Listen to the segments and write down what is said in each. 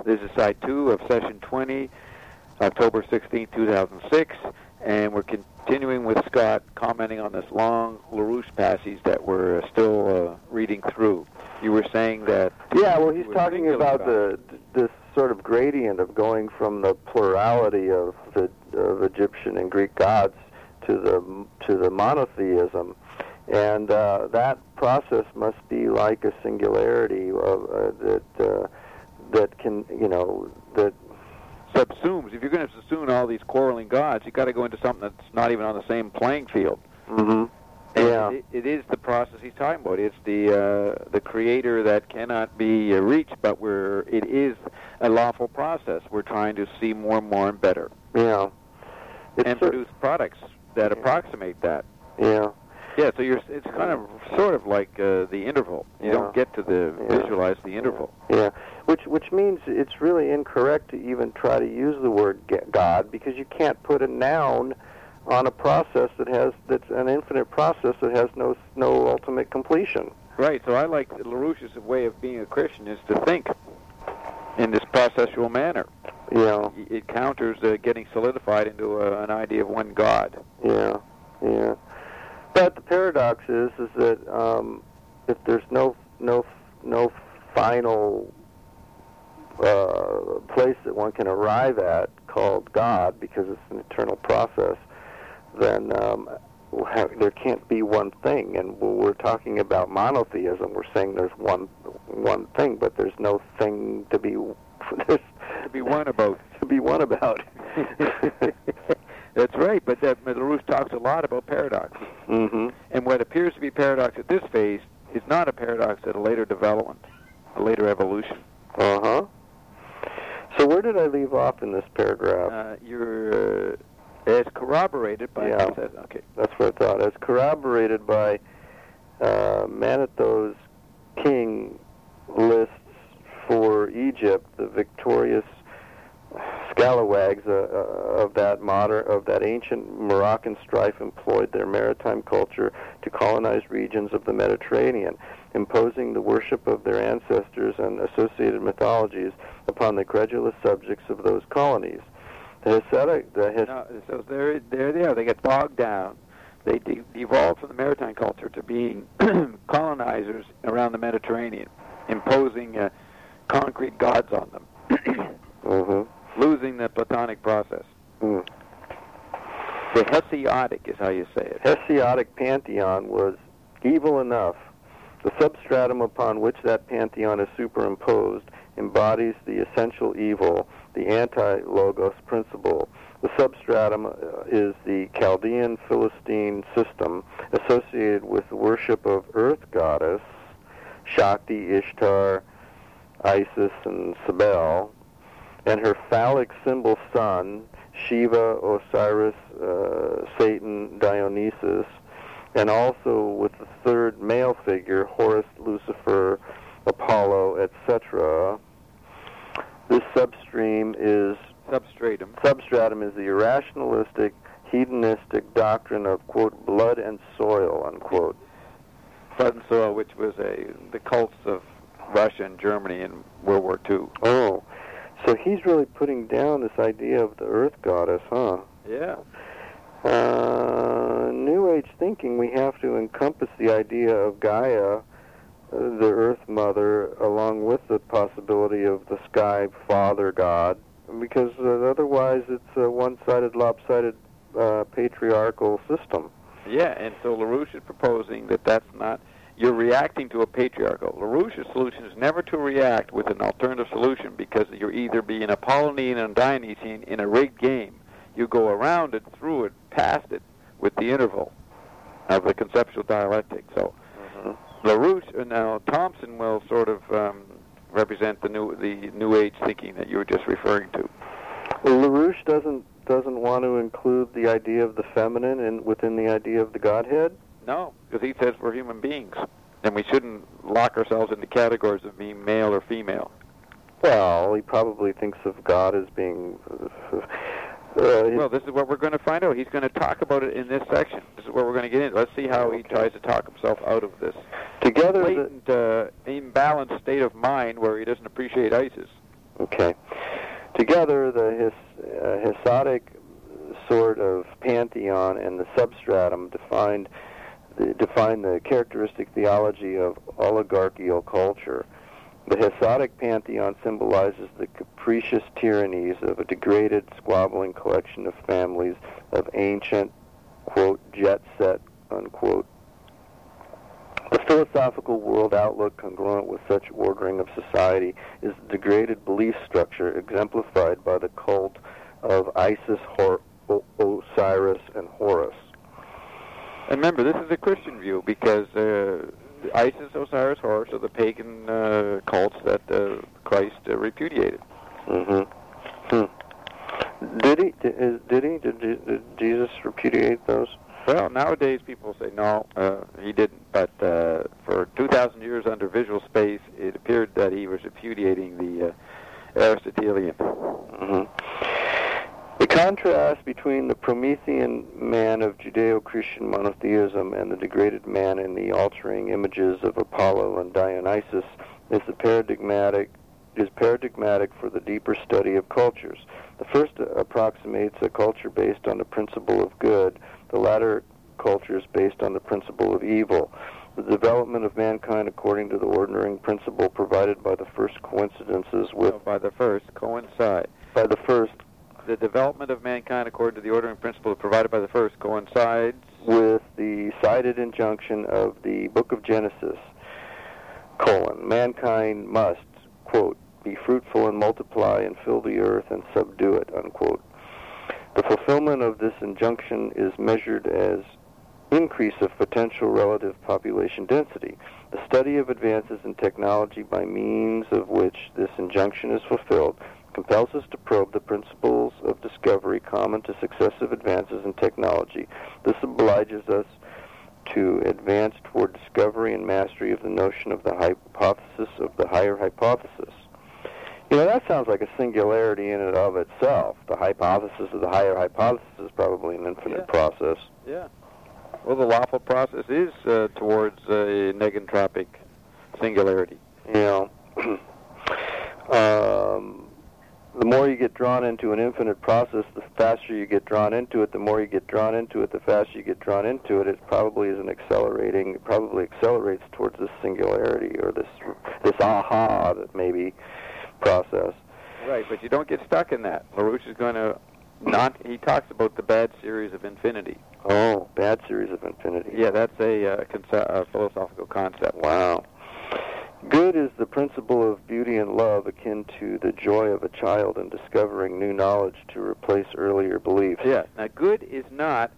This is side 2 of session 20, October 16, 2006, and we're continuing with Scott commenting on this long LaRouche passage that we're still reading through. You were saying that... Yeah, well, he's talking about this sort of gradient of going from the plurality of Egyptian and Greek gods to the monotheism, and that process must be like a singularity that can, that subsumes. If you're going to subsume all these quarreling gods, you've got to go into something that's not even on the same playing field. Mm-hmm. Yeah. It is the process he's talking about. It's the creator that cannot be reached, but it is a lawful process. We're trying to see more and more and better. Yeah. And produce products that approximate that. Yeah. Yeah, so it's kind of sort of like the interval. You don't get to visualize the interval. Yeah, which means it's really incorrect to even try to use the word God, because you can't put a noun on a process that's an infinite process that has no ultimate completion. Right. So I like LaRouche's way of being a Christian is to think in this processual manner. Yeah. It counters getting solidified into an idea of one God. Yeah. Yeah. But the paradox is that if there's no final place that one can arrive at called God, because it's an eternal process, then there can't be one thing. And when we're talking about monotheism, we're saying there's one thing, but there's no thing to be one about. To be one about. That's right, but LaRouche talks a lot about paradox. Mm-hmm. And what appears to be paradox at this phase is not a paradox at a later development, a later evolution. Uh-huh. So where did I leave off in this paragraph? You're as corroborated by... Yeah, okay. That's what I thought. As corroborated by Manetho's king lists for Egypt, the victorious scalawags of that ancient Moroccan strife employed their maritime culture to colonize regions of the Mediterranean, imposing the worship of their ancestors and associated mythologies upon the credulous subjects of those colonies. So there they are. They get bogged down. They evolved from the maritime culture to being colonizers around the Mediterranean, imposing concrete gods on them. Mm-hmm. Losing the Platonic process. Mm. The Hesiotic is how you say it. Hesiotic pantheon was evil enough. The substratum upon which that pantheon is superimposed embodies the essential evil, the anti-logos principle. The substratum is the Chaldean Philistine system associated with the worship of earth goddess, Shakti, Ishtar, Isis, and Cybele, and her phallic symbol son, Shiva, Osiris, Satan, Dionysus, and also with the third male figure, Horus, Lucifer, Apollo, etc. This substratum is the irrationalistic, hedonistic doctrine of, quote, blood and soil, unquote. Blood and soil, which was the cults of Russia and Germany in World War II. Oh. So he's really putting down this idea of the earth goddess, huh? Yeah. New Age thinking, we have to encompass the idea of Gaia, the earth mother, along with the possibility of the sky father god, because otherwise it's a one-sided, lopsided patriarchal system. Yeah, and so LaRouche is proposing that that's not... You're reacting to a patriarchal. LaRouche's solution is never to react with an alternative solution, because you're either being Apollonian and Dionysian in a rigged game. You go around it, through it, past it, with the interval of the conceptual dialectic. So LaRouche, now Thompson will sort of represent the new age thinking that you were just referring to. Well, LaRouche doesn't want to include the idea of the feminine within the idea of the Godhead? No, because he says we're human beings, and we shouldn't lock ourselves into categories of being male or female. Well, he probably thinks of God as being... well, this is what we're going to find out. He's going to talk about it in this section. This is where we're going to get into. Let's see how he tries to talk himself out of this together blatant, imbalanced state of mind where he doesn't appreciate ISIS. Okay. Together, the Hesiodic sort of pantheon and the substratum define the characteristic theology of oligarchical culture. The Hesiodic pantheon symbolizes the capricious tyrannies of a degraded, squabbling collection of families of ancient, quote, jet set, unquote. The philosophical world outlook congruent with such ordering of society is the degraded belief structure exemplified by the cult of Isis, Osiris, and Horus. And remember, this is a Christian view because Isis, Osiris, Horus are the pagan cults that Christ repudiated. Mm-hmm. Did Jesus repudiate those? Well, nowadays people say no, he didn't. But for 2,000 years under visual space, it appeared that he was repudiating the Aristotelian. Mm-hmm. The contrast between the Promethean man of Judeo-Christian monotheism and the degraded man in the altering images of Apollo and Dionysus is paradigmatic for the deeper study of cultures. The first approximates a culture based on the principle of good, the latter cultures based on the principle of evil. The development of mankind according to the ordering principle provided by the first coincidences with... No, by the first coincide. By the first... The development of mankind according to the ordering principle provided by the first coincides with the cited injunction of the book of Genesis, mankind must, quote, be fruitful and multiply and fill the earth and subdue it, unquote. The fulfillment of this injunction is measured as increase of potential relative population density. The study of advances in technology by means of which this injunction is fulfilled compels us to probe the principles of discovery common to successive advances in technology. This obliges us to advance toward discovery and mastery of the notion of the hypothesis of the higher hypothesis. You know, that sounds like a singularity in and of itself. The hypothesis of the higher hypothesis is probably an infinite process. Yeah. Well, the lawful process is towards a negentropic singularity. You know, the more you get drawn into an infinite process, the faster you get drawn into it. The more you get drawn into it, the faster you get drawn into it. It probably is it probably accelerates towards this singularity or this aha that maybe process. Right, but you don't get stuck in that. LaRouche is going to he talks about the bad series of infinity. Oh, bad series of infinity. Yeah, that's a philosophical concept. Wow. Good is the principle of beauty and love akin to the joy of a child in discovering new knowledge to replace earlier beliefs. Yeah. Now, good is not,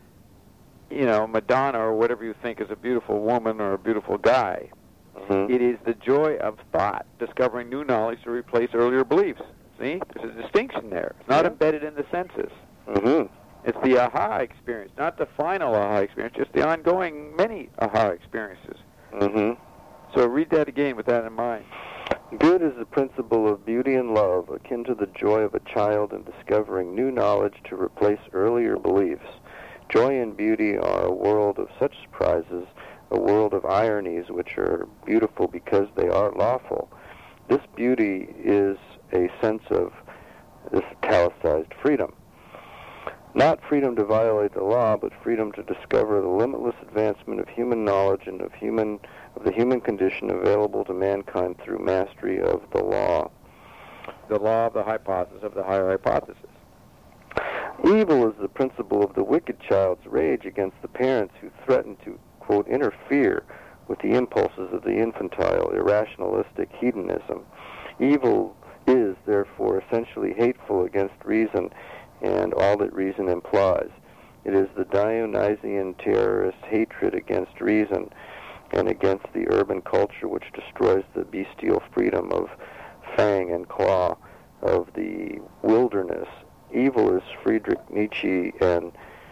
Madonna or whatever you think is a beautiful woman or a beautiful guy. Mm-hmm. It is the joy of thought, discovering new knowledge to replace earlier beliefs. See? There's a distinction there. It's not embedded in the senses. Mm-hmm. It's the aha experience, not the final aha experience, just the ongoing many aha experiences. Mm-hmm. So read that again with that in mind. Good is the principle of beauty and love, akin to the joy of a child in discovering new knowledge to replace earlier beliefs. Joy and beauty are a world of such surprises, a world of ironies which are beautiful because they are lawful. This beauty is a sense of this italicized freedom. Not freedom to violate the law, but freedom to discover the limitless advancement of human knowledge and of the human condition available to mankind through mastery of the law. The law of the hypothesis of the higher hypothesis. Evil is the principle of the wicked child's rage against the parents who threaten to, quote, interfere with the impulses of the infantile, irrationalistic hedonism. Evil is, therefore, essentially hateful against reason and all that reason implies. It is the Dionysian terrorist hatred against reason and against the urban culture which destroys the bestial freedom of fang and claw of the wilderness. Evil is Friedrich Nietzsche and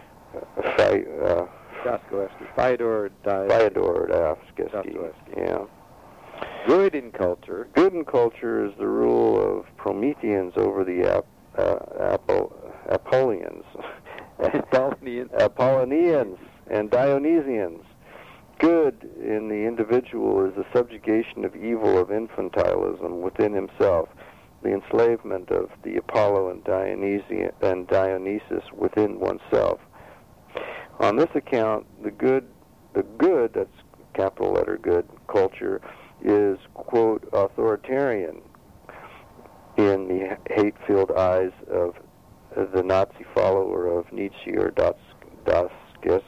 Fyodor Dostoevsky. Yeah. Good in culture. Good in culture is the rule of Prometheans over the Apollonians and Dionysians. Good in the individual is the subjugation of evil of infantilism within himself. the enslavement of the Apollo and Dionysus within oneself. On this account, the good, that's capital letter good, culture, is, quote, authoritarian in the hate-filled eyes of the Nazi follower of Nietzsche or Dostoevsky.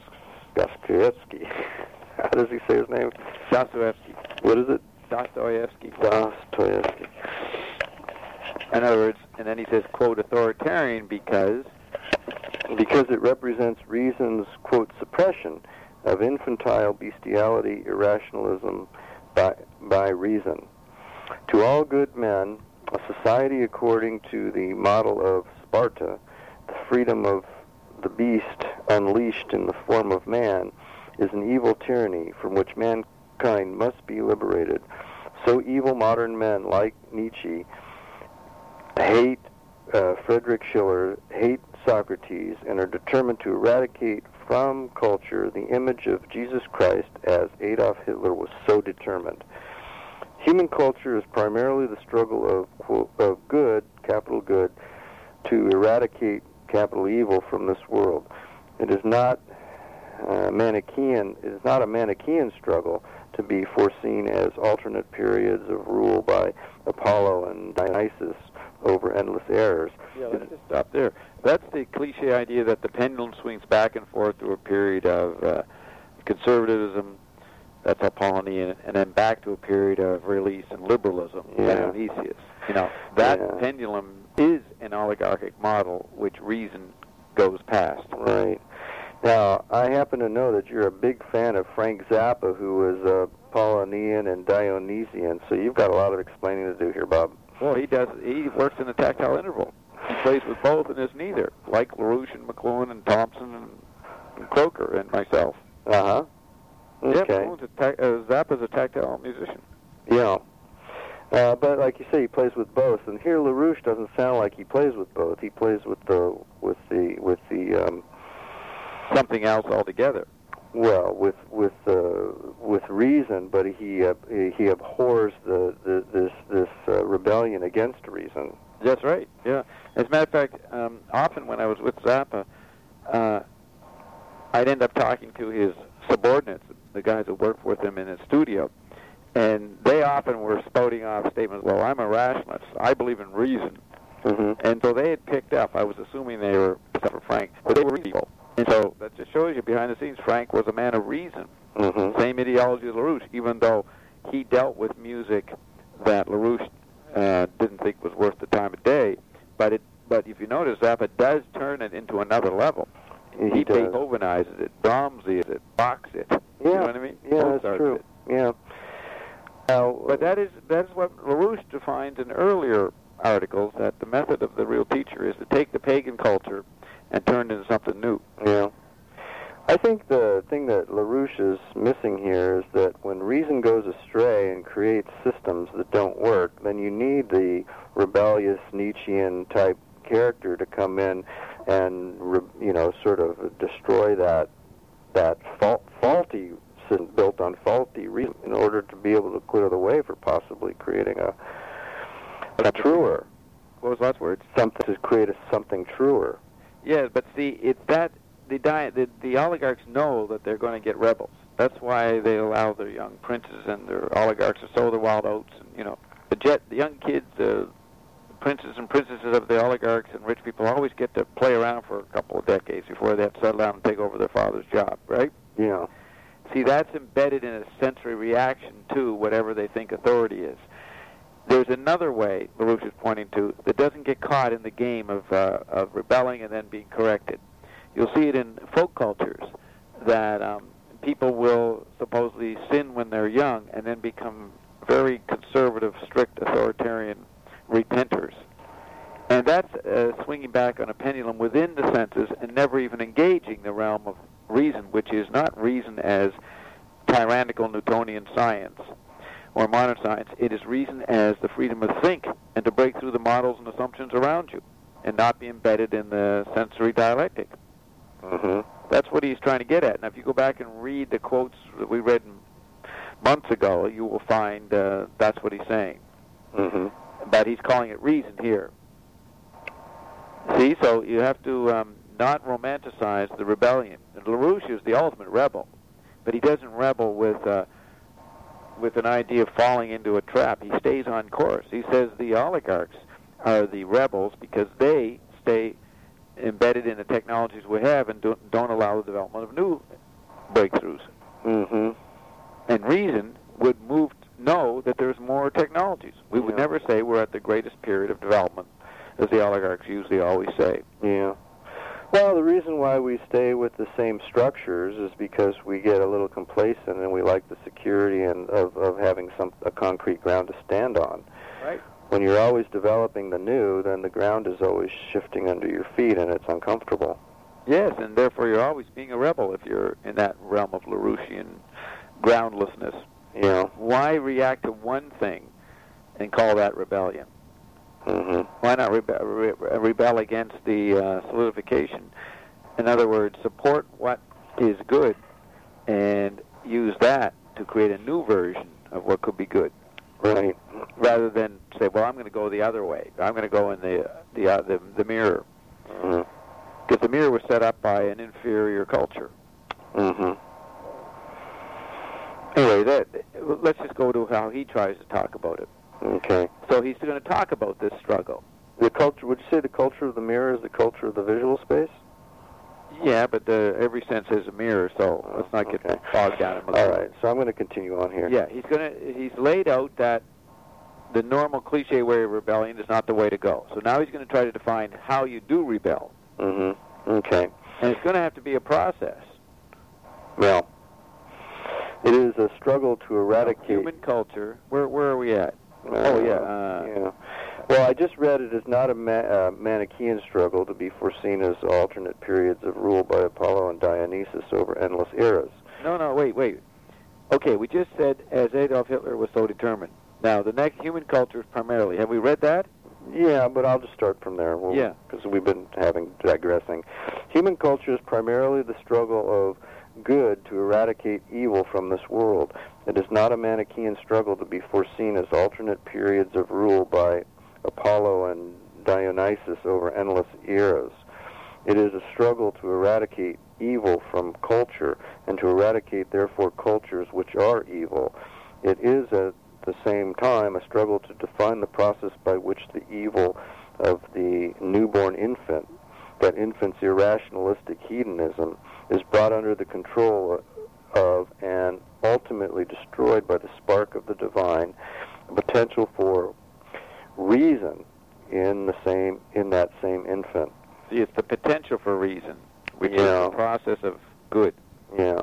How does he say his name? Dostoevsky. What is it? Dostoevsky. Dostoevsky. In other words, and then he says, quote, authoritarian because it represents reason's, quote, suppression of infantile bestiality, irrationalism by reason. To all good men, a society according to the model of Sparta, the freedom of the beast unleashed in the form of man, is an evil tyranny from which mankind must be liberated. So evil modern men like Nietzsche hate Friedrich Schiller, hate Socrates, and are determined to eradicate from culture the image of Jesus Christ as Adolf Hitler was so determined. Human culture is primarily the struggle of, quote, of good, capital good, to eradicate capital evil from this world. It is not Manichaean. It is not a Manichaean struggle to be foreseen as alternate periods of rule by Apollo and Dionysus over endless errors. Yeah, let's just stop there. That's the cliche idea that the pendulum swings back and forth through a period of conservatism, that's Apollonian, and then back to a period of release and liberalism, Dionysius. You know, that pendulum is an oligarchic model which reason goes past. Right. Now, I happen to know that you're a big fan of Frank Zappa, who was Apollonian and Dionysian, so you've got a lot of explaining to do here, Bob. Well, he does. He works in the tactile interval. He plays with both and is neither, like LaRouche and McLuhan and Thompson and Croker and myself. Uh-huh. Okay. Yeah, Zappa's a tactile musician. Yeah. But like you say, he plays with both, and here LaRouche doesn't sound like he plays with both. He plays with the something else altogether. Well, with reason, but he abhors this rebellion against reason. That's right. Yeah. As a matter of fact, often when I was with Zappa, I'd end up talking to his subordinates, the guys that worked with him in his studio, and they often were spouting off statements. Well, I'm a rationalist. I believe in reason. Mm-hmm. And so they had picked up. I was assuming they were, except for Frank, but they were people. And so that just shows you behind the scenes, Frank was a man of reason. Mm-hmm. Same ideology as LaRouche, even though he dealt with music that LaRouche didn't think was worth the time of day. But if you notice, Zappa does turn it into another level. He Beethovenizes it, Brahmses it, Bachs it. Yeah. You know what I mean? Yeah, Mozart's that's true. It. Yeah. Now, But that is what LaRouche defines in earlier articles, that the method of the real teacher is to take the pagan culture and turn it into something new. Yeah. I think the thing that LaRouche is missing here is that when reason goes astray and creates systems that don't work, then you need the rebellious Nietzschean type character to come in and sort of destroy that faulty system built on faulty reason in order to be able to clear the way for possibly creating a truer. What was last words? Something to create something truer. Yeah, but see, it's that the oligarchs know that they're going to get rebels. That's why they allow their young princes and their oligarchs to sow their wild oats. And the young kids, the princes and princesses of the oligarchs and rich people always get to play around for a couple of decades before they have to settle down and take over their father's job, right? Yeah. See, that's embedded in a sensory reaction to whatever they think authority is. There's another way LaRouche is pointing to that doesn't get caught in the game of rebelling and then being corrected. You'll see it in folk cultures that people will supposedly sin when they're young and then become very conservative, strict, authoritarian repenters. And that's swinging back on a pendulum within the senses and never even engaging the realm of reason, which is not reason as tyrannical Newtonian science or modern science. It is reason as the freedom to think and to break through the models and assumptions around you and not be embedded in the sensory dialectic. Mm-hmm. That's what he's trying to get at. Now, if you go back and read the quotes that we read months ago, you will find that's what he's saying. Mm-hmm. but he's calling it reason here. See, so you have to not romanticize the rebellion. And LaRouche is the ultimate rebel, but he doesn't rebel with an idea of falling into a trap. He stays on course. He says the oligarchs are the rebels because they stay embedded in the technologies we have and don't allow the development of new breakthroughs. Mm-hmm. And reason would know that there's more technologies. We would never say we're at the greatest period of development, as the oligarchs usually always say. Yeah. Well, the reason why we stay with the same structures is because we get a little complacent and we like the security and of having a concrete ground to stand on. Right. When you're always developing the new, then the ground is always shifting under your feet and it's uncomfortable. Yes, and therefore you're always being a rebel if you're in that realm of LaRouchian groundlessness. Yeah. Why react to one thing and call that rebellion? Mm-hmm. Why not rebel against the solidification? In other words, support what is good and use that to create a new version of what could be good. Right. Rather than say, well, I'm going to go the other way. I'm going to go in the mirror. Mm-hmm. Because the mirror was set up by an inferior culture. Mm-hmm. Anyway, let's just go to how he tries to talk about it. Okay. So he's going to talk about this struggle. The culture. Would you say the culture of the mirror is the culture of the visual space? Yeah, but every sense is a mirror, so let's not get bogged down in All right. So I'm going to continue on here. Yeah, he's laid out that the normal cliche way of rebellion is not the way to go. So now he's going to try to define how you do rebel. Mm-hmm. Okay. And it's going to have to be a process. Well, it is a struggle to eradicate human culture. Where are we at? Yeah. Well, I just read it is not a Manichaean struggle to be foreseen as alternate periods of rule by Apollo and Dionysus over endless eras. No, wait. Okay, we just said as Adolf Hitler was so determined. Now, the next human culture is primarily. Have we read that? Yeah, but I'll just start from there. Because we've been digressing. Human culture is primarily the struggle of good to eradicate evil from this world. It is not a Manichaean struggle to be foreseen as alternate periods of rule by Apollo and Dionysus over endless eras. It is a struggle to eradicate evil from culture and to eradicate, therefore, cultures which are evil. It is at the same time a struggle to define the process by which the evil of the newborn infant, that infant's irrationalistic hedonism, is brought under the control of and ultimately destroyed by the spark of the divine, the potential for reason in that same infant. See, it's the potential for reason, which is the process of good. Yeah.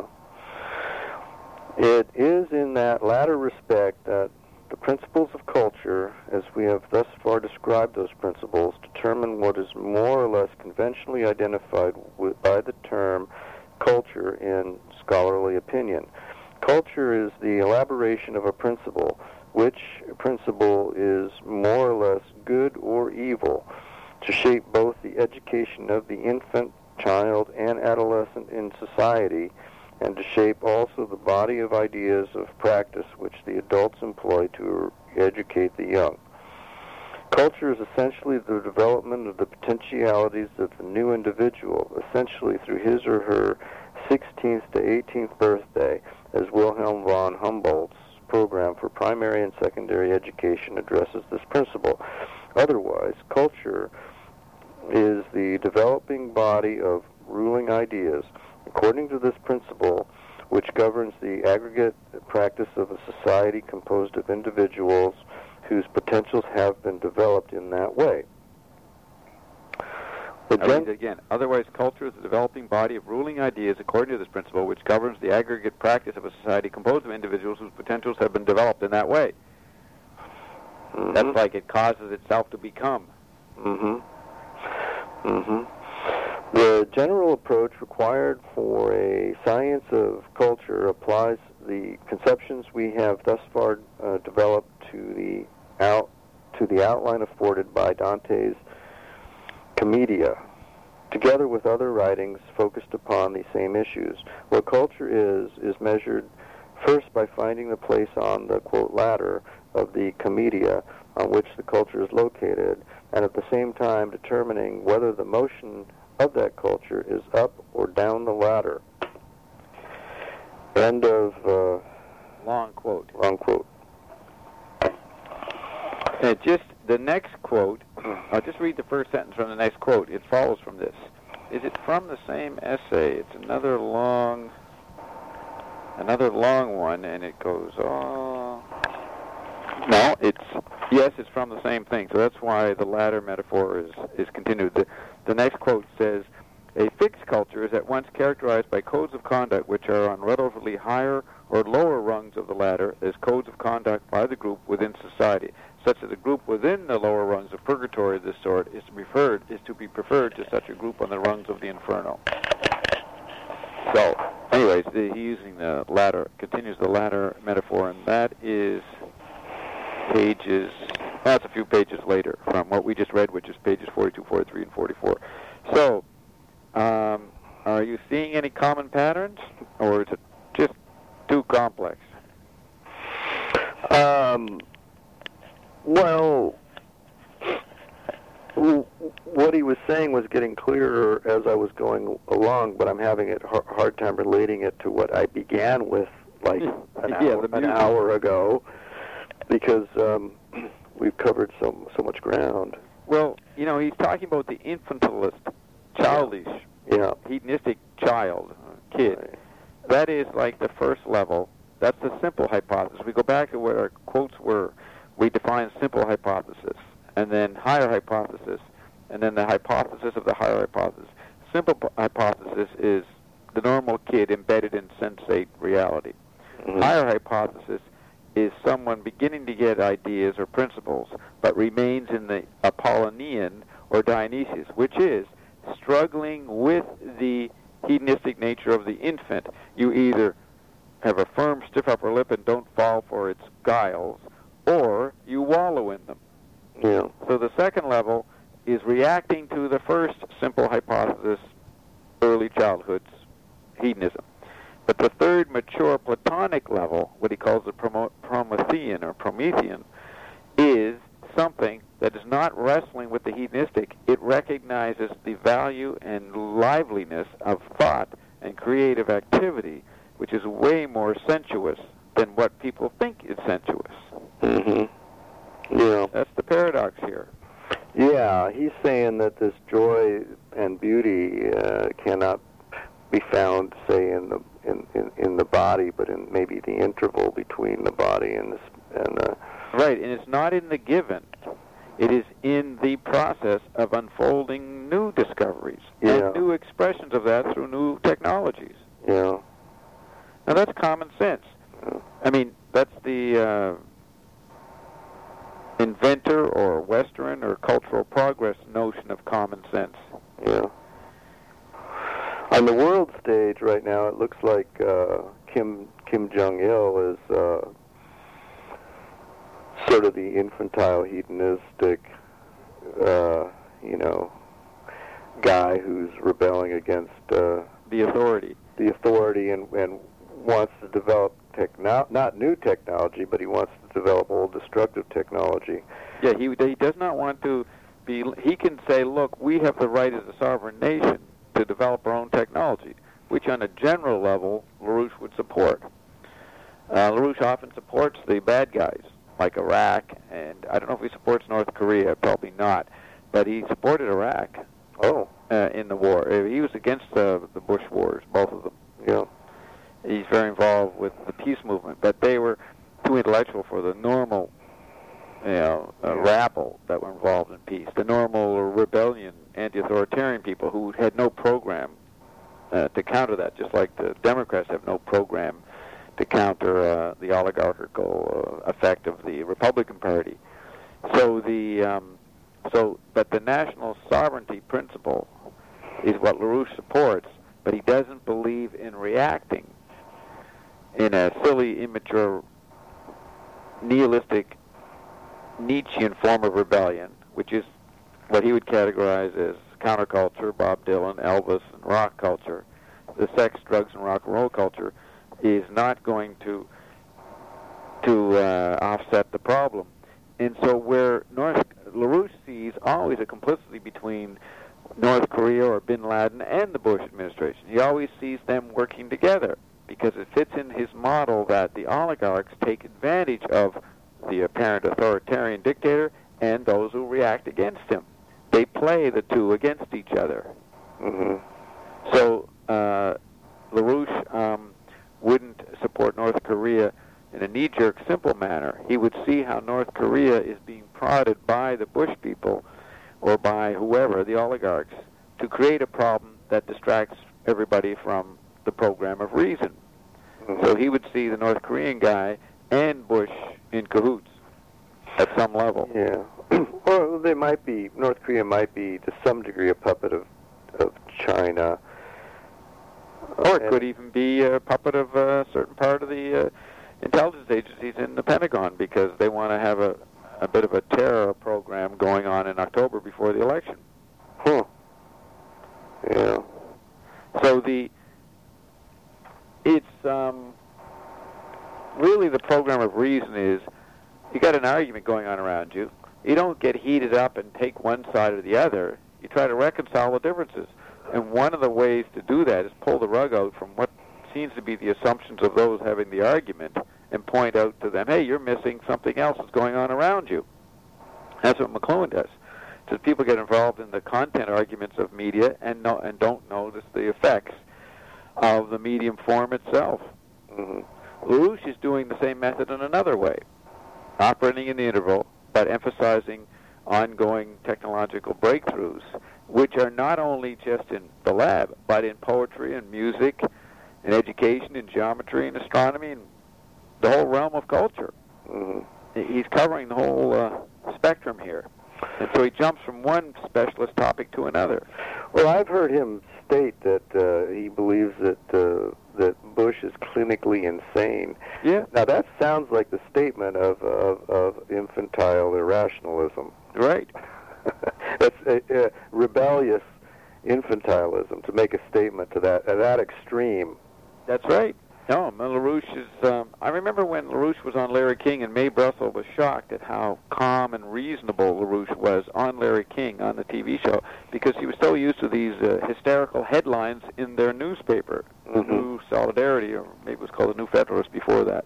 It is in that latter respect that the principles of culture, as we have thus far described those principles, determine what is more or less conventionally identified by the term culture in scholarly opinion. Culture is the elaboration of a principle, which principle is more or less good or evil, to shape both the education of the infant, child, and adolescent in society, and to shape also the body of ideas of practice which the adults employ to educate the young. Culture is essentially the development of the potentialities of the new individual, essentially through his or her 16th to 18th birthday, as Wilhelm von Humboldt's program for primary and secondary education addresses this principle. Otherwise, culture is the developing body of ruling ideas, according to this principle, which governs the aggregate practice of a society composed of individuals whose potentials have been developed in that way. Again, otherwise, culture is the developing body of ruling ideas according to this principle, which governs the aggregate practice of a society composed of individuals whose potentials have been developed in that way. Mm-hmm. That's like it causes itself to become. Mm-hmm. Mm-hmm. The general approach required for a science of culture applies the conceptions we have thus far developed to the outline afforded by Dante's Commedia, together with other writings focused upon the same issues. What culture is measured first by finding the place on the, quote, ladder of the Commedia on which the culture is located, and at the same time determining whether the motion of that culture is up or down the ladder. End of long quote. Long quote. And just the next quote, I'll just read the first sentence from the next quote. It follows from this. Is it from the same essay? It's another long one, and it goes, oh... No, yes, it's from the same thing. So that's why the ladder metaphor is continued. The next quote says, a fixed culture is at once characterized by codes of conduct which are on relatively higher or lower rungs of the ladder as codes of conduct by the group within society, such that a group within the lower rungs of purgatory of this sort is to be preferred to such a group on the rungs of the inferno. So, anyways, continues the ladder metaphor, and that is that's a few pages later from what we just read, which is pages 42, 43, and 44. So, are you seeing any common patterns, or is it just too complex? Well, what he was saying was getting clearer as I was going along, but I'm having a hard time relating it to what I began with like an hour ago, because we've covered so much ground. Well, he's talking about the infantilist, childish, hedonistic kid. Right. That is like the first level. That's the simple hypothesis. We go back to what our quotes were. We define simple hypothesis, and then higher hypothesis, and then the hypothesis of the higher hypothesis. Simple hypothesis is the normal kid embedded in sensate reality. Mm-hmm. Higher hypothesis is someone beginning to get ideas or principles, but remains in the Apollonian or Dionysius, which is struggling with the hedonistic nature of the infant. You either have a firm, stiff upper lip and don't fall for its guiles, or you wallow in them. Yeah. So the second level is reacting to the first simple hypothesis, early childhood's hedonism. But the third mature Platonic level, what he calls the Promethean, is something that is not wrestling with the hedonistic. It recognizes the value and liveliness of thought and creative activity, which is way more sensuous than what people think is sensuous. Mm-hmm. Yeah. That's the paradox here. Yeah, he's saying that this joy and beauty cannot be found, say, in the body, but in maybe the interval between the body and the right, and it's not in the given. It is in the process of unfolding new discoveries and new expressions of that through new technologies. Yeah. Now that's common sense. Yeah. I mean, that's the inventor or Western or cultural progress notion of common sense. Yeah. On the world stage right now, it looks like Kim Jong-il is sort of the infantile, hedonistic, guy who's rebelling against the authority. The authority, and wants to develop not new technology, but he wants to develop old destructive technology. Yeah, he does not want to be. He can say, look, we have the right as a sovereign nation to develop our own technology, which on a general level LaRouche would support. LaRouche often supports the bad guys, like Iraq, and I don't know if he supports North Korea, probably not, but he supported Iraq in the war. He was against the Bush wars, both of them. Yeah. He's very involved with the peace movement, but they were too intellectual for the normal rabble that were involved in peace, the normal rebellion, anti-authoritarian people who had no program to counter that, just like the Democrats have no program to counter the oligarchical effect of the Republican Party. So but the national sovereignty principle is what LaRouche supports, but he doesn't believe in reacting in a silly, immature, nihilistic, Nietzschean form of rebellion, which is what he would categorize as counterculture, Bob Dylan, Elvis, and rock culture. The sex, drugs, and rock and roll culture is not going to offset the problem. And so where LaRouche sees always a complicity between North Korea or bin Laden and the Bush administration. He always sees them working together because it fits in his model that the oligarchs take advantage of the apparent authoritarian dictator and those who react against him. They play the two against each other. Mm-hmm. So LaRouche wouldn't support North Korea in a knee-jerk, simple manner. He would see how North Korea is being prodded by the Bush people or by whoever, the oligarchs, to create a problem that distracts everybody from the program of reason. Mm-hmm. So he would see the North Korean guy and Bush in cahoots at some level. Yeah. Well, North Korea might be to some degree a puppet of China. Or it could even be a puppet of a certain part of the intelligence agencies in the Pentagon because they want to have a bit of a terror program going on in October before the election. Huh. Yeah. So it's really the program of reason is you got an argument going on around you. You don't get heated up and take one side or the other. You try to reconcile the differences. And one of the ways to do that is pull the rug out from what seems to be the assumptions of those having the argument and point out to them, hey, you're missing something else that's going on around you. That's what McLuhan does. So people get involved in the content arguments of media and don't notice the effects of the medium form itself. Mm-hmm. LaRouche is doing the same method in another way, operating in the interval, but emphasizing ongoing technological breakthroughs, which are not only just in the lab, but in poetry and music and education and geometry and astronomy and the whole realm of culture. Mm-hmm. He's covering the whole spectrum here. And so he jumps from one specialist topic to another. Well, I've heard him state that he believes that Bush is clinically insane. Yeah. Now that sounds like the statement of infantile irrationalism. Right. That's a rebellious infantilism to make a statement to that extreme. That's right. No, LaRouche is... I remember when LaRouche was on Larry King, and Mae Brussel was shocked at how calm and reasonable LaRouche was on Larry King on the TV show, because he was so used to these hysterical headlines in their newspaper, the New Solidarity, or maybe it was called the New Federalist before that.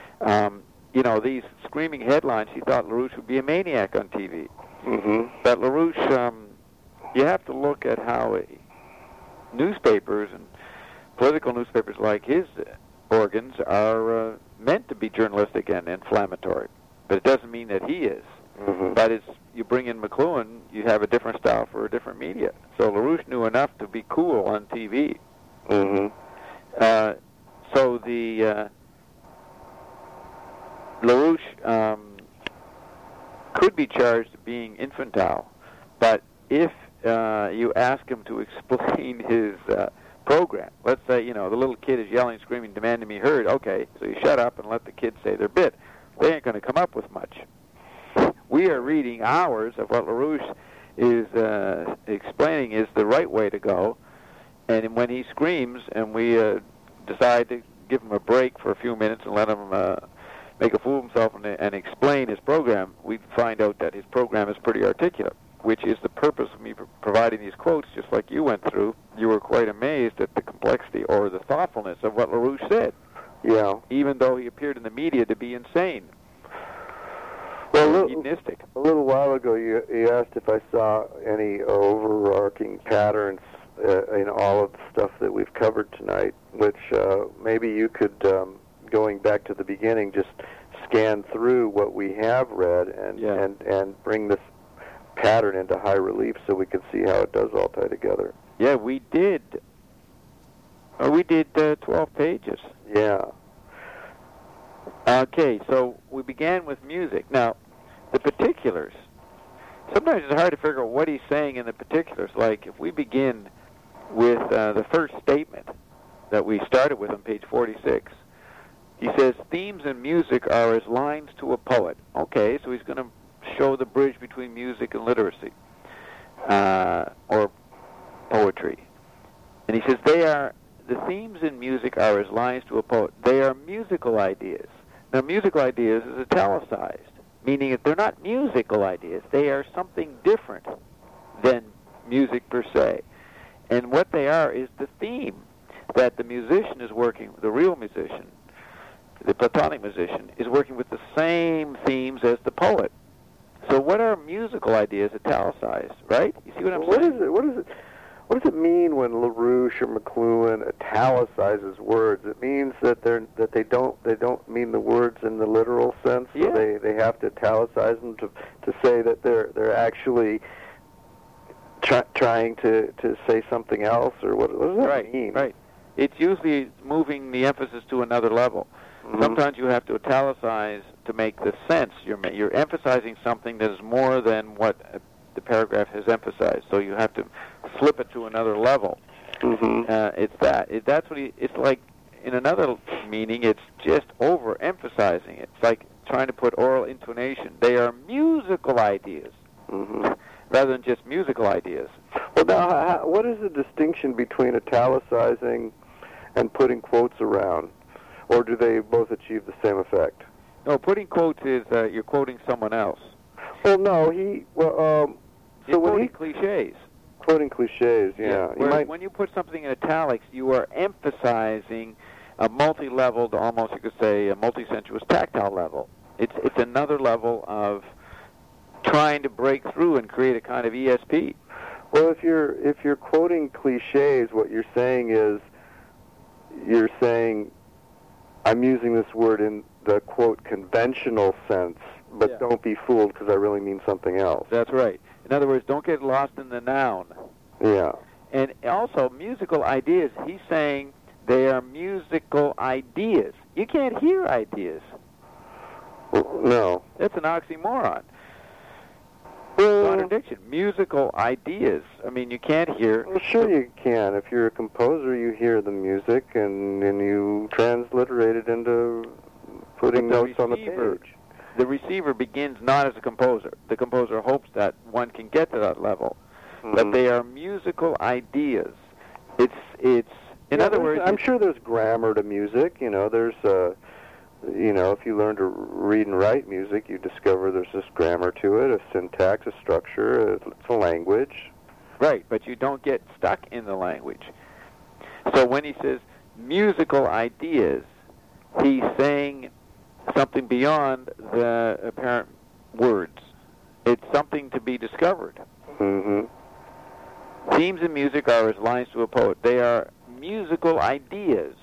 These screaming headlines, he thought LaRouche would be a maniac on TV. Mm-hmm. But LaRouche, you have to look at how newspapers and political newspapers like his organs are meant to be journalistic and inflammatory. But it doesn't mean that he is. Mm-hmm. But you bring in McLuhan, you have a different style for a different media. So LaRouche knew enough to be cool on TV. Mm-hmm. So the LaRouche could be charged of being infantile, but if you ask him to explain his program, let's say, the little kid is yelling, screaming, demanding to be heard, okay, so you shut up and let the kid say their bit. They ain't going to come up with much. We are reading hours of what LaRouche is explaining is the right way to go, and when he screams and we decide to give him a break for a few minutes and let him make a fool of himself and explain his program, we find out that his program is pretty articulate, which is the purpose of me providing these quotes, just like you went through. You were quite amazed at the complexity or the thoughtfulness of what LaRouche said. Yeah. Even though he appeared in the media to be insane. Well, hedonistic. A little while ago, you asked if I saw any overarching patterns in all of the stuff that we've covered tonight, which maybe you could, going back to the beginning, just scan through what we have read and bring this pattern into high relief so we can see how it does all tie together. Yeah, we did. We did 12 pages. Yeah. Okay, so we began with music. Now, the particulars. Sometimes it's hard to figure out what he's saying in the particulars. Like, if we begin with the first statement that we started with on page 46, he says, themes in music are as lines to a poet. Okay, so he's going to show the bridge between music and literacy, or poetry. And he says, the themes in music are as lines to a poet. They are musical ideas. Now, musical ideas is italicized. meaning that they're not musical ideas. They are something different than music per se. And what they are is the theme that the musician is working, the real musician, the Platonic musician, is working with the same themes as the poet. So what are musical ideas italicized, right? You see what I'm saying? What does it mean when LaRouche or McLuhan italicizes words? It means that they don't mean the words in the literal sense. So Yeah. they have to italicize them to say that they're actually trying to say something else, or what does that mean? Right. It's usually moving the emphasis to another level. Mm-hmm. Sometimes you have to italicize to make the sense. You're emphasizing something that is more than what the paragraph has emphasized. So you have to flip it to another level. Mm-hmm. It's that. That's what it's like. In another meaning, it's just overemphasizing it. It's like trying to put oral intonation. They are musical ideas, Mm-hmm. rather than just musical ideas. Well, now, what is the distinction between italicizing and putting quotes around? Or do they both achieve the same effect? No, putting quotes is you're quoting someone else. Well, no, You're quoting cliches. Quoting cliches, yeah. When you put something in italics, you are emphasizing a multi-leveled, almost you could say, a multi-sensuous tactile level. It's another level of trying to break through and create a kind of ESP. Well, if you're quoting cliches, what you're saying is I'm using this word in the quote conventional sense, but don't be fooled because I really mean something else. That's right. In other words, don't get lost in the noun. Yeah. And also, musical ideas, he's saying they are musical ideas. You can't hear ideas. No. That's an oxymoron. Well, Contradiction. Musical ideas. I mean, you can't hear. Well, sure you can. If you're a composer, you hear the music and you transliterate it into putting notes on the page. The receiver begins not as a composer. The composer hopes that one can get to that level. Mm-hmm. But they are musical ideas. In other words, I'm sure there's grammar to music. There's if you learn to read and write music, you discover there's this grammar to it, a syntax, a structure, it's a language. Right, but you don't get stuck in the language. So when he says musical ideas, he's saying something beyond the apparent words. It's something to be discovered. Mm-hmm. Themes in music are as lines to a poet. They are musical ideas.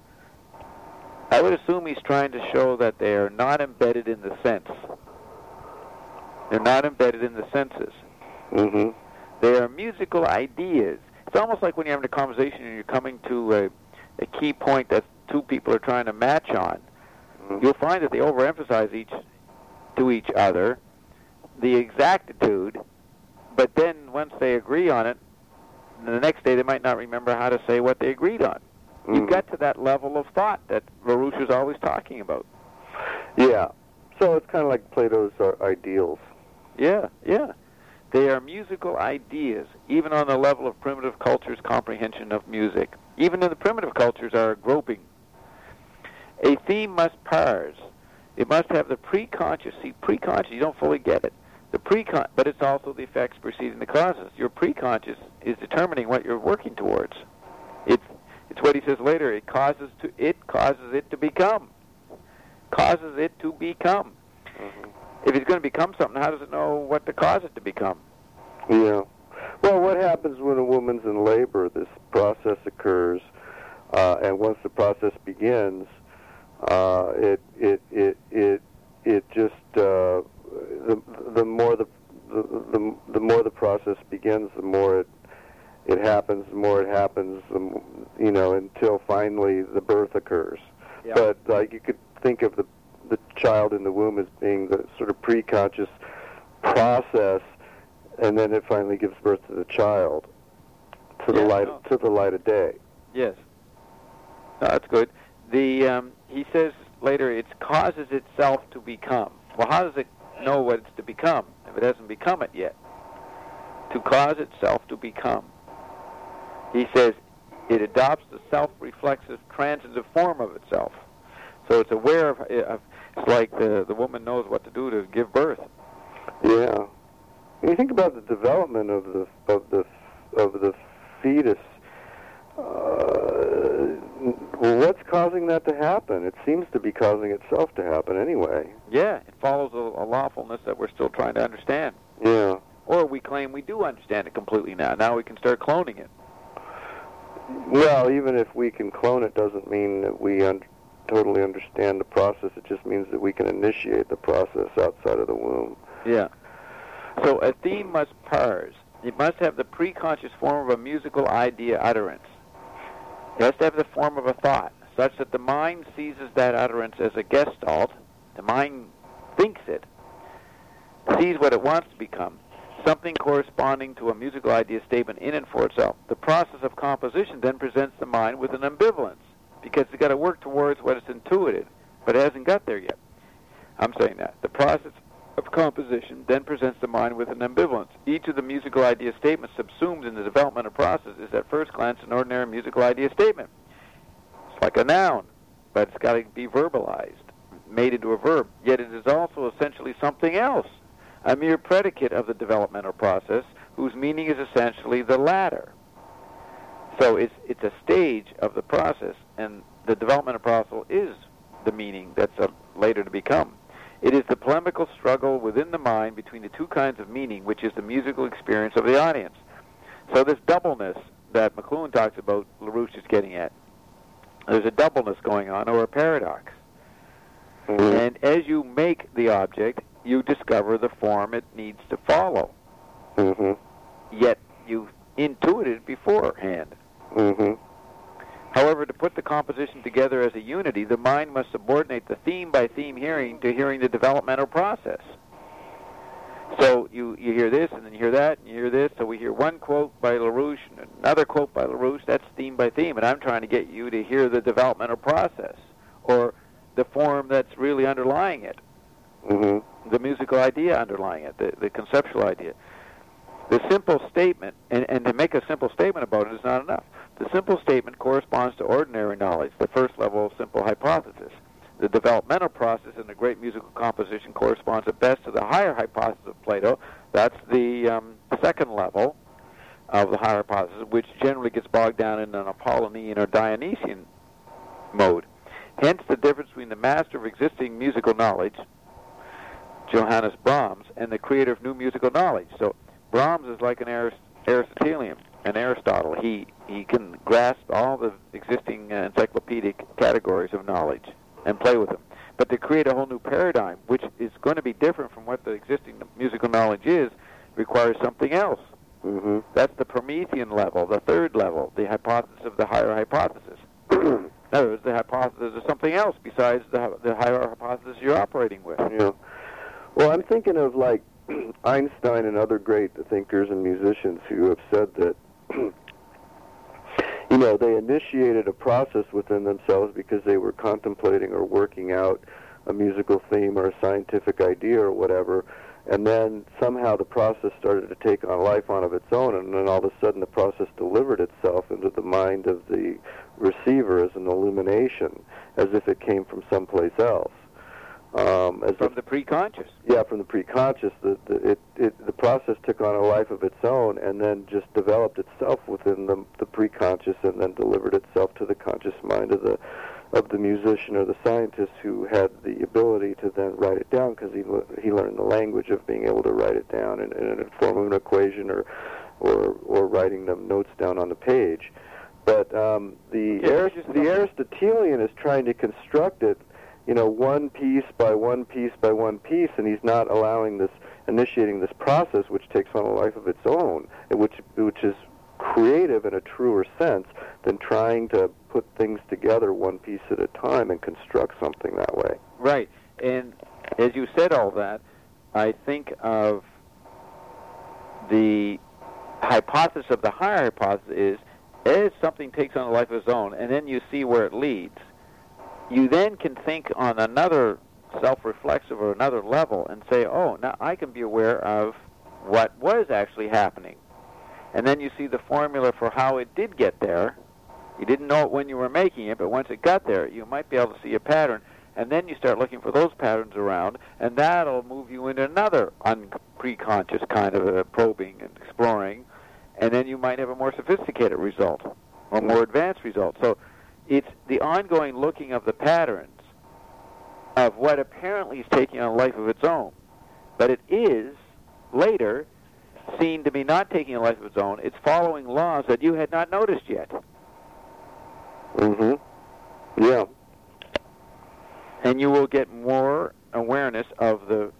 I would assume he's trying to show that they are not embedded in the sense. They're not embedded in the senses. Mm-hmm. They are musical ideas. It's almost like when you're having a conversation and you're coming to a key point that two people are trying to match on. Mm-hmm. You'll find that they overemphasize each other, the exactitude, but then once they agree on it, the next day they might not remember how to say what they agreed on. Mm-hmm. You get to that level of thought that LaRouche is always talking about. Yeah. So it's kind of like Plato's ideals. Yeah. They are musical ideas, even on the level of primitive culture's comprehension of music. Even in the primitive cultures are groping. A theme must parse. It must have the preconscious. See, preconscious, you don't fully get it. But it's also the effects preceding the causes. Your preconscious is determining what you're working towards. It's what he says later. It causes it to become. Causes it to become. Mm-hmm. If it's going to become something, how does it know what to cause it to become? Yeah. Well, what happens when a woman's in labor? This process occurs, and once the process begins, it just the more the process begins, the more it happens, until finally the birth occurs. Yeah. But like you could think of the child in the womb as being the sort of preconscious process, and then it finally gives birth to the child to the light of day. Yes. No, that's good. He says later it causes itself to become. Well, how does it know what it's to become if it hasn't become it yet? To cause itself to become. He says it adopts the self-reflexive transitive form of itself. So it's aware of It's like the woman knows what to do to give birth. Yeah. When you think about the development of the fetus, what's causing that to happen? It seems to be causing itself to happen anyway. Yeah, it follows a lawfulness that we're still trying to understand. Yeah. Or we claim we do understand it completely now. Now we can start cloning it. Well, even if we can clone it doesn't mean that we totally understand the process. It just means that we can initiate the process outside of the womb. Yeah. So a theme must parse. It must have the preconscious form of a musical idea utterance. It has to have the form of a thought, such that the mind seizes that utterance as a gestalt. The mind thinks it, sees what it wants to become, something corresponding to a musical idea statement in and for itself. The process of composition then presents the mind with an ambivalence, because it's got to work towards what it's intuited, but it hasn't got there yet. I'm saying that. The process of composition then presents the mind with an ambivalence. Each of the musical idea statements subsumed in the developmental process is at first glance an ordinary musical idea statement. It's like a noun, but it's got to be verbalized, made into a verb. Yet it is also essentially something else, a mere predicate of the developmental process whose meaning is essentially the latter. So it's a stage of the process, and the developmental process is the meaning that's later to become. It is the polemical struggle within the mind between the two kinds of meaning, which is the musical experience of the audience. So this doubleness that McLuhan talks about, LaRouche is getting at. There's a doubleness going on, or a paradox. Mm-hmm. And as you make the object, you discover the form it needs to follow. Mm-hmm. Yet you intuited beforehand. Mm-hmm. However, to put the composition together as a unity, the mind must subordinate the theme-by-theme hearing to hearing the developmental process. So you hear this, and then you hear that, and you hear this. So we hear one quote by LaRouche and another quote by LaRouche. That's theme by theme, and I'm trying to get you to hear the developmental process, or the form that's really underlying it, mm-hmm. the musical idea underlying it, the conceptual idea. The simple statement, and to make a simple statement about it is not enough. The simple statement corresponds to ordinary knowledge, the first level of simple hypothesis. The developmental process in the great musical composition corresponds at best to the higher hypothesis of Plato. That's the second level of the higher hypothesis, which generally gets bogged down in an Apollonian or Dionysian mode. Hence the difference between the master of existing musical knowledge, Johannes Brahms, and the creator of new musical knowledge. So Brahms is like an Aristotelian, an Aristotle. He can grasp all the existing encyclopedic categories of knowledge and play with them. But to create a whole new paradigm, which is going to be different from what the existing musical knowledge is, requires something else. Mm-hmm. That's the Promethean level, the third level, the hypothesis of the higher hypothesis. In other words, the hypothesis is something else besides the higher hypothesis you're operating with. Yeah. Well, I'm thinking of like Einstein and other great thinkers and musicians who have said that they initiated a process within themselves because they were contemplating or working out a musical theme or a scientific idea or whatever, and then somehow the process started to take on life on of its own, and then all of a sudden the process delivered itself into the mind of the receiver as an illumination, as if it came from someplace else. From the preconscious. Yeah, from the preconscious. The process took on a life of its own and then just developed itself within the preconscious and then delivered itself to the conscious mind of the musician or the scientist who had the ability to then write it down because he learned the language of being able to write it down in a form of an equation or writing them notes down on the page. But the Aristotelian is trying to construct it, one piece by one piece by one piece, and he's not initiating this process, which takes on a life of its own, which is creative in a truer sense than trying to put things together one piece at a time and construct something that way. Right. And as you said all that, I think of the hypothesis of the higher hypothesis is, as something takes on a life of its own, and then you see where it leads, you then can think on another self-reflexive or another level and say, oh, now I can be aware of what was actually happening. And then you see the formula for how it did get there. You didn't know it when you were making it, but once it got there, you might be able to see a pattern. and then you start looking for those patterns around, and that'll move you into another preconscious kind of probing and exploring, and then you might have a more sophisticated result, or more advanced result. So it's the ongoing looking of the patterns of what apparently is taking on a life of its own, but it is later seen to be not taking a life of its own. It's following laws that you had not noticed yet. Mm-hmm. Yeah. And you will get more awareness of the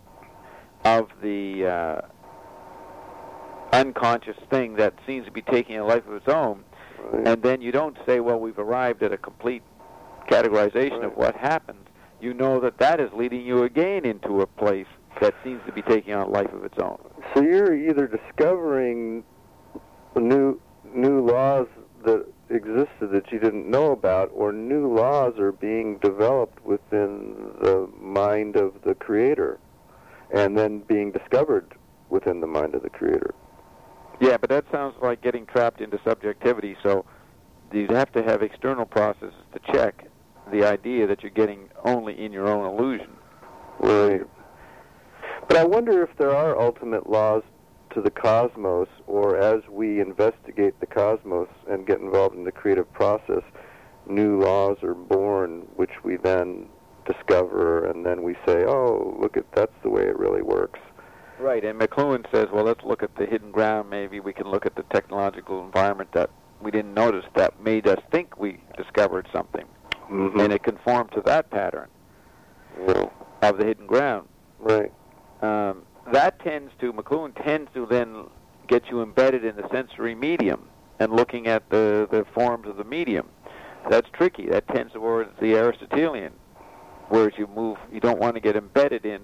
unconscious thing that seems to be taking a life of its own, right. And then you don't say, well, we've arrived at a complete categorization right. of what happens. You know that that is leading you again into a place that seems to be taking on a life of its own. So you're either discovering new laws that existed that you didn't know about, or new laws are being developed within the mind of the creator, and then being discovered within the mind of the creator. Yeah, but that sounds like getting trapped into subjectivity, so you'd have to have external processes to check the idea that you're getting only in your own illusion. Right. But I wonder if there are ultimate laws to the cosmos, or as we investigate the cosmos and get involved in the creative process, new laws are born, which we then discover, and then we say, oh, look, that's the way it really works. Right, and McLuhan says, well, let's look at the hidden ground. Maybe we can look at the technological environment that we didn't notice that made us think we discovered something. Mm-hmm. And it conformed to that pattern of the hidden ground. Right. That McLuhan tends to then get you embedded in the sensory medium and looking at the forms of the medium. That's tricky. That tends towards the Aristotelian, whereas you don't want to get embedded in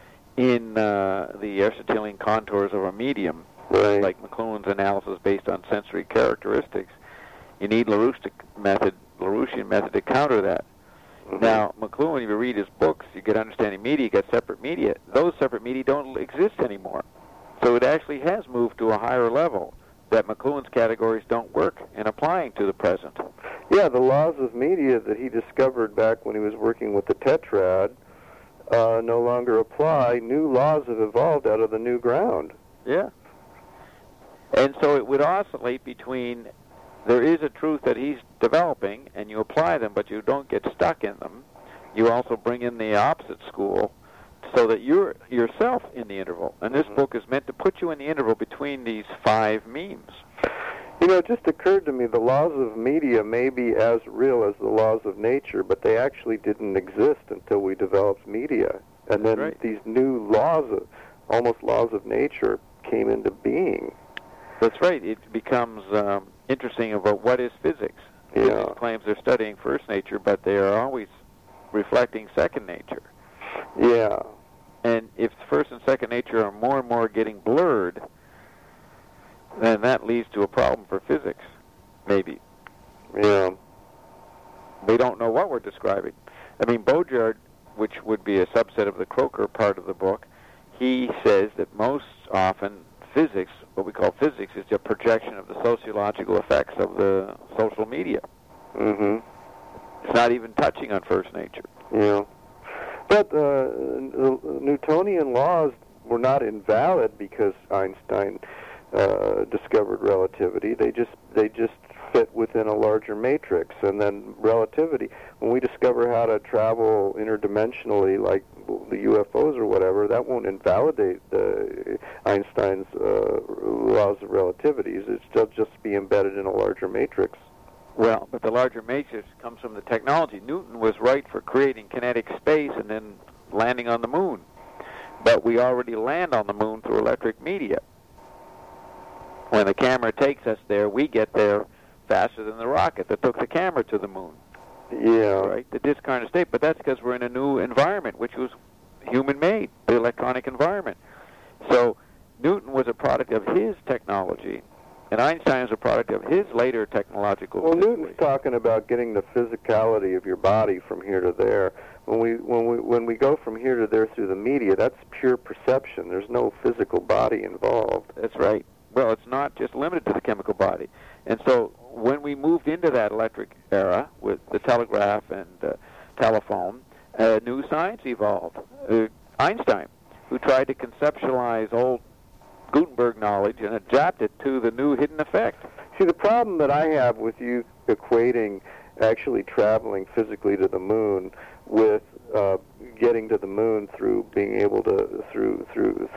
the Aristotelian contours of a medium, right. like McLuhan's analysis based on sensory characteristics. You need Larouchian method to counter that. Mm-hmm. Now, McLuhan, if you read his books, you get understanding media, you get separate media. Those separate media don't exist anymore. So it actually has moved to a higher level that McLuhan's categories don't work in applying to the present. Yeah, the laws of media that he discovered back when he was working with the tetrad no longer apply. New laws have evolved out of the new ground. Yeah. And so it would oscillate between there is a truth that he's developing, and you apply them, but you don't get stuck in them. You also bring in the opposite school so that you're yourself in the interval. And this book is meant to put you in the interval between these five memes. You know, it just occurred to me the laws of media may be as real as the laws of nature, but they actually didn't exist until we developed media. And then these new laws, almost laws of nature, came into being. That's right. It becomes interesting about what is physics. Yeah. Physics claims they're studying first nature, but they are always reflecting second nature. Yeah. And if first and second nature are more and more getting blurred, then that leads to a problem for physics, maybe. Yeah. We don't know what we're describing. I mean, Baudrillard, which would be a subset of the Croker part of the book, he says that most often physics, what we call physics, is a projection of the sociological effects of the social media. Mm-hmm. It's not even touching on first nature. Yeah. But the Newtonian laws were not invalid because Einstein discovered relativity. They just fit within a larger matrix. And then relativity, when we discover how to travel interdimensionally, like the UFOs or whatever, that won't invalidate Einstein's laws of relativity. It'll just be embedded in a larger matrix. Well, but the larger matrix comes from the technology. Newton was right for creating kinetic space and then landing on the moon. But we already land on the moon through electric media. When the camera takes us there, we get there faster than the rocket that took the camera to the moon. Yeah. Right? The discarnate state. But that's because we're in a new environment, which was human-made, the electronic environment. So Newton was a product of his technology, and Einstein is a product of his later technological situation. Newton's talking about getting the physicality of your body from here to there. When we go from here to there through the media, that's pure perception. There's no physical body involved. That's right. Well, it's not just limited to the chemical body. And so when we moved into that electric era with the telegraph and telephone, New science evolved. Einstein, who tried to conceptualize old Gutenberg knowledge and adapt it to the new hidden effect. See, the problem that I have with you equating actually traveling physically to the moon with getting to the moon through being able to through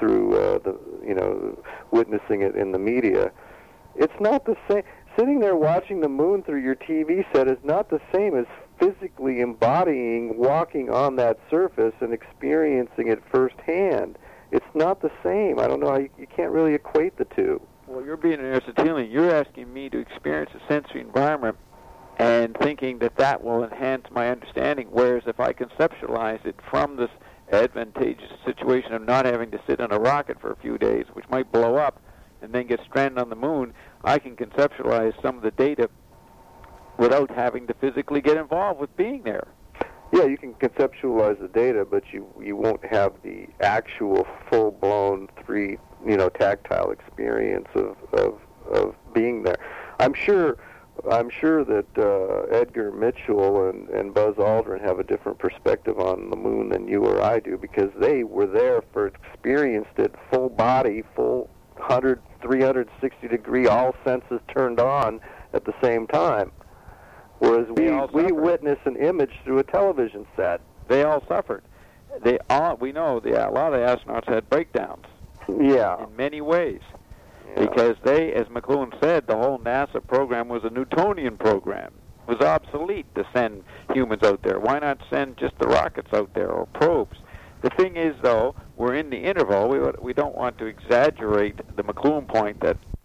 the witnessing it in the media, it's not the same. Sitting there watching the moon through your TV set is not the same as physically embodying, walking on that surface and experiencing it firsthand. It's not the same. I don't know how you can't really equate the two. Well, you're being an Aristotelian. You're asking me to experience a sensory environment and thinking that that will enhance my understanding, whereas if I conceptualize it from this advantageous situation of not having to sit on a rocket for a few days, which might blow up and then get stranded on the moon, I can conceptualize some of the data without having to physically get involved with being there. Yeah, you can conceptualize the data, but you won't have the actual full-blown tactile experience of being there. I'm sure that Edgar Mitchell and Buzz Aldrin have a different perspective on the moon than you or I do, because they were there experienced it full body, full 360 degree, all senses turned on at the same time. Whereas we witness an image through a television set. They all suffered. We know a lot of the astronauts had breakdowns. Yeah. In many ways. Yeah. Because they, as McLuhan said, the whole NASA program was a Newtonian program. It was obsolete to send humans out there. Why not send just the rockets out there or probes? The thing is, though, we're in the interval. We don't want to exaggerate the McLuhan point that